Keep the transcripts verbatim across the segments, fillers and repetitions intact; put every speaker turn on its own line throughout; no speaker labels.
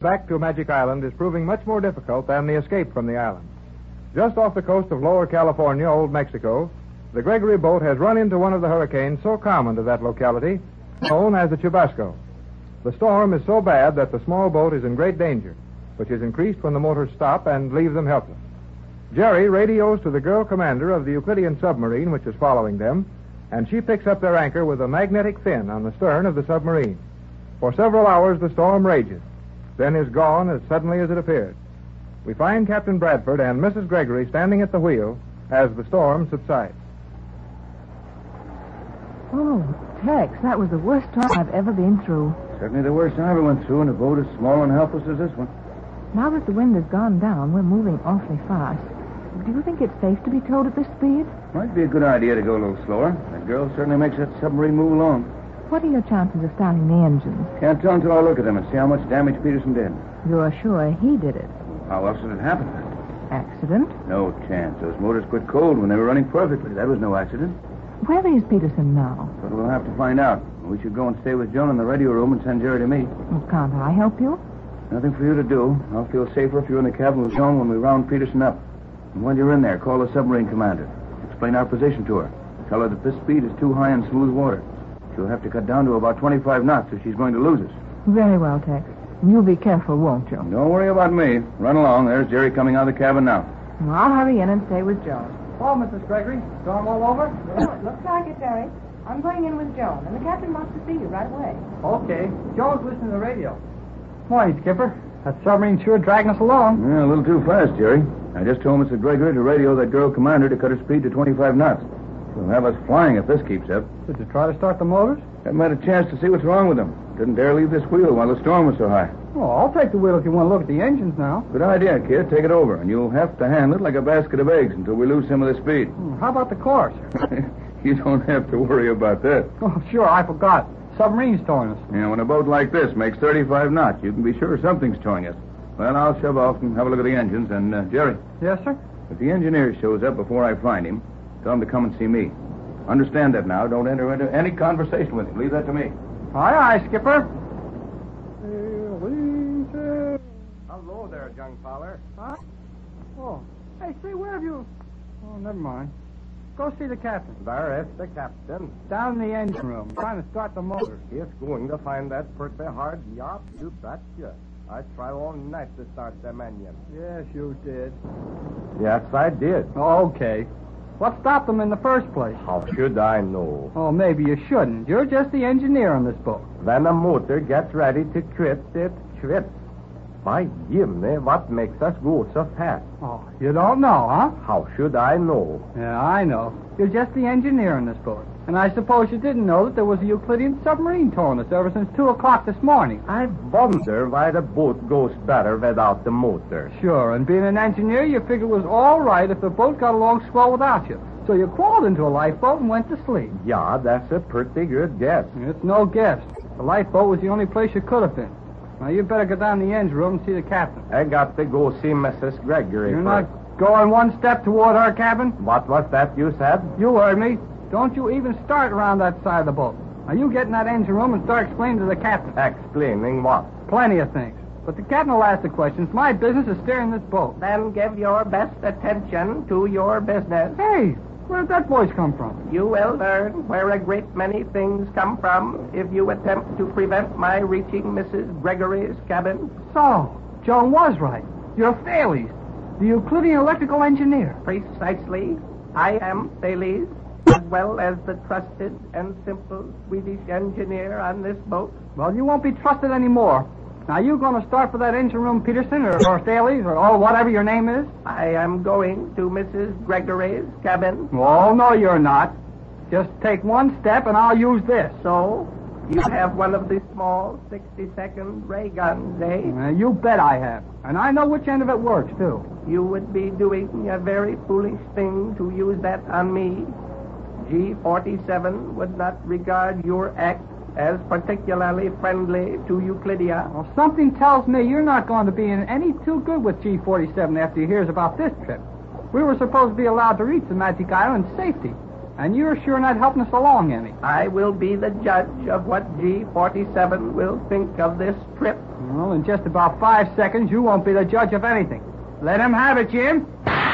Back to Magic Island is proving much more difficult than the escape from the island. Just off the coast of Lower California, Old Mexico, the Gregory boat has run into one of the hurricanes so common to that locality, known as the Chubasco. The storm is so bad that the small boat is in great danger, which is increased when the motors stop and leave them helpless. Jerry radios to the girl commander of the Euclidean submarine, which is following them, and she picks up their anchor with a magnetic fin on the stern of the submarine. For several hours, the storm rages, then is gone as suddenly as it appeared. We find Captain Bradford and Missus Gregory standing at the wheel as the storm subsides.
Oh, Tex, that was the worst storm I've ever been through.
Certainly the worst I ever went through in a boat as small and helpless as this one.
Now that the wind has gone down, we're moving awfully fast. Do you think it's safe to be towed at this speed?
Might be a good idea to go a little slower. That girl certainly makes that submarine move along.
What are your chances of starting the engines?
Can't tell until I look at them and see how much damage Peterson did.
You're sure he did it?
How else did it happen?
Accident?
No chance. Those motors quit cold when they were running perfectly. That was no accident.
Where is Peterson now?
But we'll have to find out. We should go and stay with Joan in the radio room and send Jerry to me.
Well, can't I help you?
Nothing for you to do. I'll feel safer if you're in the cabin with Joan when we round Peterson up. And when you're in there, call the submarine commander. Explain our position to her. Tell her that this speed is too high in smooth water. She'll have to cut down to about twenty-five knots if she's going to lose us.
Very well, Tex. You'll be careful, won't you?
Don't worry about me. Run along. There's Jerry coming out of the cabin now.
Well, I'll hurry in and stay with Joan.
Oh, Missus Gregory, storm all over?
Well, it looks like it, Jerry. I'm going in with Joan, and the captain wants to see you right away.
Okay. Joan's listening to the radio. Morning, Skipper. That submarine's sure dragging us along.
Yeah, a little too fast, Jerry. I just told Mister Gregory to radio that girl commander to cut her speed to twenty-five knots. She'll have us flying if this keeps up.
Did you try to start the motors?
Haven't had a chance to see what's wrong with them. Didn't dare leave this wheel while the storm was so high.
Oh, I'll take the wheel if you want to look at the engines now.
Good idea, kid. Take it over, and you'll have to handle it like a basket of eggs until we lose some of the speed.
Hmm, how about the course?
You don't have to worry about that.
Oh, sure, I forgot. Submarine's towing us.
Yeah, when a boat like this makes thirty-five knots, you can be sure something's towing us. Well, I'll shove off and have a look at the engines, and, uh, Jerry.
Yes, sir?
If the engineer shows up before I find him, tell him to come and see me. Understand that now. Don't enter into any conversation with him. Leave that to me.
Aye, aye, Skipper.
Hello there, young Fowler.
Huh? Oh, hey, say, where have you... Oh, never mind. Go see the captain.
There is the captain.
Down in the engine room, trying to start the motor.
He's going to find that pretty hard job. You betcha. I try all night to start them engines.
Yes, you did.
Yes, I did.
Okay. What stopped them in the first place?
How should I know?
Oh, maybe you shouldn't. You're just the engineer on this boat.
When a motor gets ready to quit, it quits. By Jimmy, what makes us go so fast?
Oh, you don't know, huh?
How should I know?
Yeah, I know. You're just the engineer on this boat. And I suppose you didn't know that there was a Euclidean submarine towing us ever since two o'clock this morning.
I wonder why the boat goes better without the motor.
Sure, and being an engineer, you figured it was all right if the boat got along swell without you. So you crawled into a lifeboat and went to sleep.
Yeah, that's a pretty good guess.
It's no guess. The lifeboat was the only place you could have been. Now, you better go down the engine room and see the captain.
I got to go see Missus Gregory
You're
first.
not going one step toward her cabin?
What was that you said?
You heard me. Don't you even start around that side of the boat. Now, you get in that engine room and start explaining to the captain.
Explaining what?
Plenty of things. But the captain will ask the questions. My business is steering this boat.
Then give your best attention to your business.
Hey, where did that voice come from?
You will learn where a great many things come from if you attempt to prevent my reaching Missus Gregory's cabin.
So, Joan was right. You're Thales, the Euclidean electrical engineer.
Precisely. I am Thales, as well as the trusted and simple Swedish engineer on this boat.
Well, you won't be trusted anymore. Now, you going to start for that engine room, Peterson, or, or Thales, or oh, whatever your name is?
I am going to Missus Gregory's cabin.
Oh, no, you're not. Just take one step, and I'll use this.
So, you have one of the small sixty-second ray guns, eh?
Uh, you bet I have. And I know which end of it works, too.
You would be doing a very foolish thing to use that on me. G forty-seven would not regard your act as particularly friendly to Euclidia.
Well, something tells me you're not going to be in any too good with G forty-seven after he hears about this trip. We were supposed to be allowed to reach the Magic Island in safety. And you're sure not helping us along any.
I will be the judge of what G forty-seven will think of this trip.
Well, in just about five seconds, you won't be the judge of anything. Let him have it, Jim.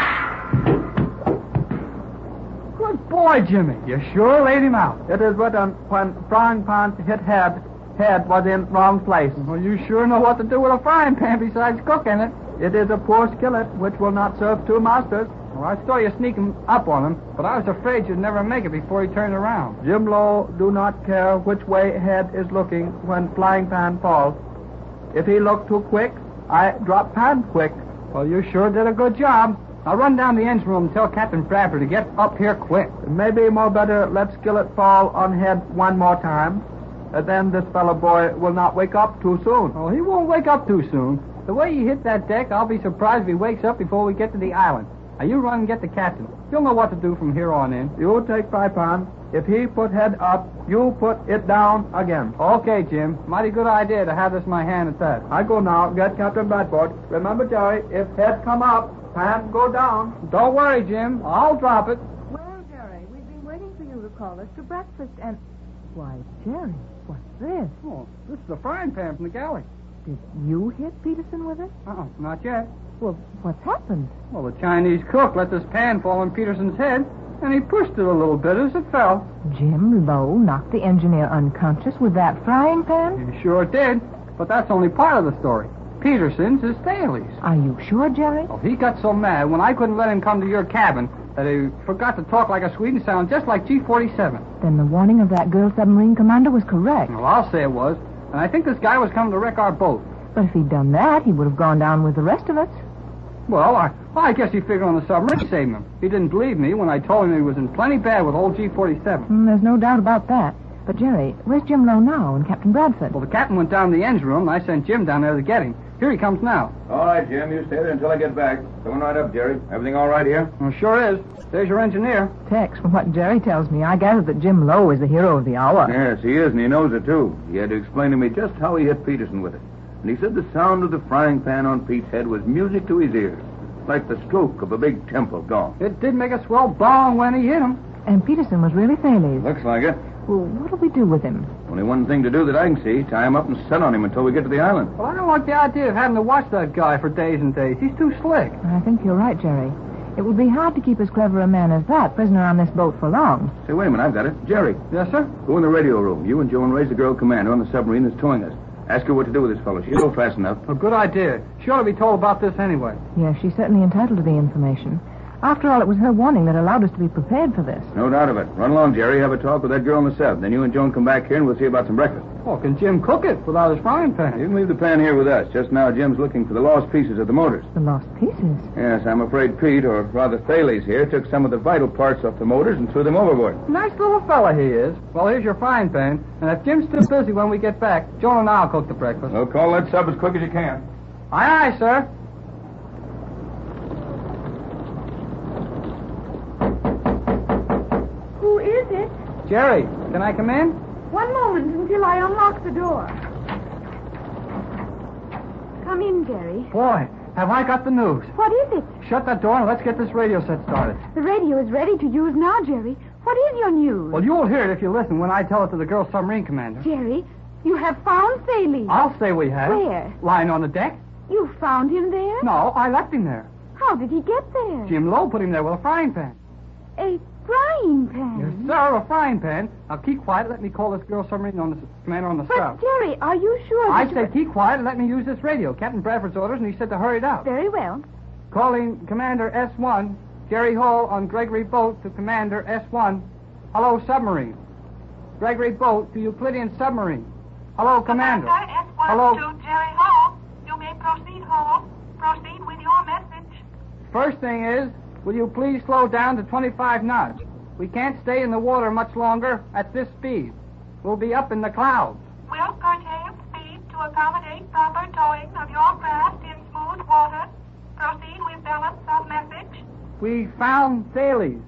Good boy, Jimmy. You sure laid him out.
It is written when frying pan hit head, head was in wrong place.
Well, you sure know what to do with a frying pan besides cooking it.
It is a poor skillet which will not serve two masters.
Well, I saw you sneaking up on him, but I was afraid you'd never make it before he turned around.
Jim Lowe do not care which way head is looking when frying pan falls. If he look too quick, I drop pan quick.
Well, you sure did a good job. I'll run down the engine room and tell Captain Bradford to get up here quick.
Maybe more better let skillet fall on head one more time. And then this fellow boy will not wake up too soon.
Oh, he won't wake up too soon. The way he hit that deck, I'll be surprised if he wakes up before we get to the island. Now, you run and get the captain. You'll know what to do from here on in.
You take fry pan. If he put head up, you put it down again.
Okay, Jim. Mighty good idea to have this in my hand at that.
I go now. Get Captain Bradford. Remember, Jerry, if head come up, pan go down.
Don't worry, Jim. I'll drop it.
Well, Jerry, we've been waiting for you to call us to breakfast, and... Why, Jerry, what's this?
Oh, this is the frying pan from the galley.
Did you hit Peterson with it?
Uh-uh, not yet.
Well, what's happened?
Well, the Chinese cook let this pan fall on Peterson's head, and he pushed it a little bit as it fell.
Jim Lowe knocked the engineer unconscious with that frying pan?
He sure did, but that's only part of the story. Peterson's is Staley's.
Are you sure, Jerry?
Oh, he got so mad when I couldn't let him come to your cabin that he forgot to talk like a Swede and sound just like G forty-seven.
Then the warning of that girl submarine commander was correct.
Well, I'll say it was. And I think this guy was coming to wreck our boat.
But if he'd done that, he would have gone down with the rest of us.
Well, I, well, I guess he figured on the submarine saving him. He didn't believe me when I told him he was in plenty bad with old G forty-seven.
Mm, there's no doubt about that. But, Jerry, where's Jim Lowe now and Captain Bradford?
Well, the captain went down to the engine room, and I sent Jim down there to get him. Here he comes now.
All right, Jim. You stay there until I get back. Coming right up, Jerry. Everything all right here?
Well, sure is. There's your engineer.
Tex, from what Jerry tells me, I gather that Jim Lowe is the hero of the hour.
Yes, he is, and he knows it, too. He had to explain to me just how he hit Peterson with it. And he said the sound of the frying pan on Pete's head was music to his ears, like the stroke of a big temple gong.
It did make a swell bong when he hit him.
And Peterson was really Thales.
Looks like it.
Well, what'll we do with him?
Only one thing to do that I can see. Tie him up and set on him until we get to the island.
Well, I don't like the idea of having to watch that guy for days and days. He's too slick.
I think you're right, Jerry. It would be hard to keep as clever a man as that prisoner on this boat for long.
Say, wait a minute. I've got it. Jerry.
Yes, sir?
Go in the radio room. You and Joan raise the girl commander on the submarine that's towing us. Ask her what to do with this fellow. She'll go fast enough.
A good idea. She ought to be told about this anyway.
Yes, she's certainly entitled to the information. After all, it was her warning that allowed us to be prepared for this.
No doubt of it. Run along, Jerry. Have a talk with that girl in the south. Then you and Joan come back here and we'll see about some breakfast.
Oh, can Jim cook it without his frying pan?
You can leave the pan here with us. Just now, Jim's looking for the lost pieces of the motors.
The lost pieces?
Yes, I'm afraid Pete, or rather Thales here, took some of the vital parts off the motors and threw them overboard.
Nice little fella he is. Well, here's your frying pan. And if Jim's still busy when we get back, Joan and I'll cook the breakfast.
Well, call that sub as quick as you can.
Aye, aye, sir.
Who is it?
Jerry, can I come in?
One moment until I unlock the door. Come in, Jerry.
Boy, have I got the news.
What is it?
Shut that door and let's get this radio set started.
The radio is ready to use now, Jerry. What is your news?
Well, you'll hear it if you listen when I tell it to the girl submarine commander.
Jerry, you have found Thales.
I'll say we have.
Where?
Lying on the deck.
You found him there?
No, I left him there.
How did he get there?
Jim Lowe put him there with a frying pan.
A frying pan?
Yes, sir, a frying pan. Now, keep quiet. Let me call this girl submarine on the commander on the
But,
south.
Jerry, are you sure
I
that
said keep quiet and let me use this radio. Captain Bradford's orders, and he said to hurry it up.
Very well.
Calling Commander S one, Jerry Hall on Gregory Boat to Commander S one. Hello, submarine. Gregory Boat to Euclidean submarine. Hello, Commander.
Commander S one
Hello.
to Jerry Hall. You may proceed, Hall. Proceed with your message.
First thing is, will you please slow down to twenty-five knots? We can't stay in the water much longer at this speed. We'll be up in the clouds.
Will curtail speed to accommodate proper towing of your craft in smooth water. Proceed with balance of message.
We found Thales.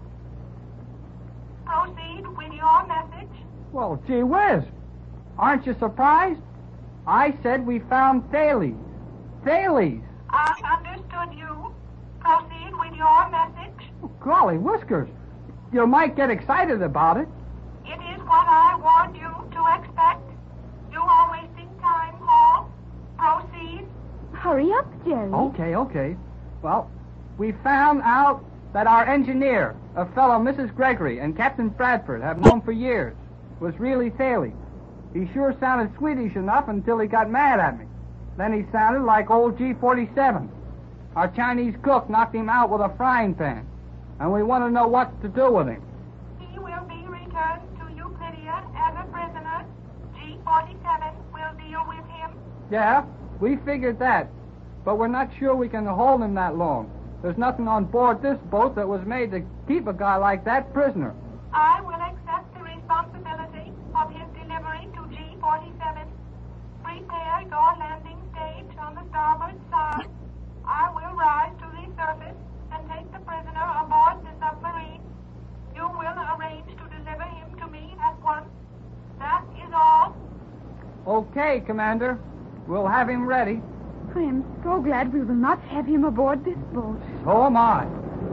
Proceed with your message.
Well, gee whiz. Aren't you surprised? I said we found Thales. Thales.
I understood you. Proceed with your message.
Oh, golly whiskers. you might get excited about it.
It is what I warned you to expect. You are wasting time, Hall. Proceed.
Hurry up, Jerry.
Okay, okay. Well, we found out that our engineer, a fellow Missus Gregory, and Captain Bradford have known for years, was really Thaley. He sure sounded Swedish enough until he got mad at me. Then he sounded like old G forty-seven. Our Chinese cook knocked him out with a frying pan, and we want to know what to do with him.
He will be returned to Euclidia as a prisoner. G forty-seven will deal with him.
Yeah, we figured that, but we're not sure we can hold him that long. There's nothing on board this boat that was made to keep a guy like that prisoner.
I will accept the responsibility of his delivery to G forty-seven. Prepare your landing stage on the starboard side. I will rise to the surface and take the prisoner aboard the submarine. You will arrange to deliver him to me at once. That is all.
Okay, Commander. We'll have him ready.
I am so glad we will not have him aboard this boat.
So am I.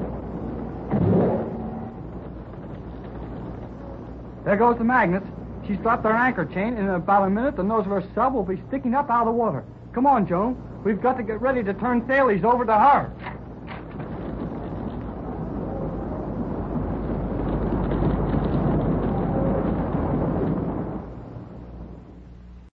There goes the Magnus. She's dropped her anchor chain, and in about a minute the nose of her sub will be sticking up out of the water. Come on, Joan. We've got to get ready to turn Thales over to her.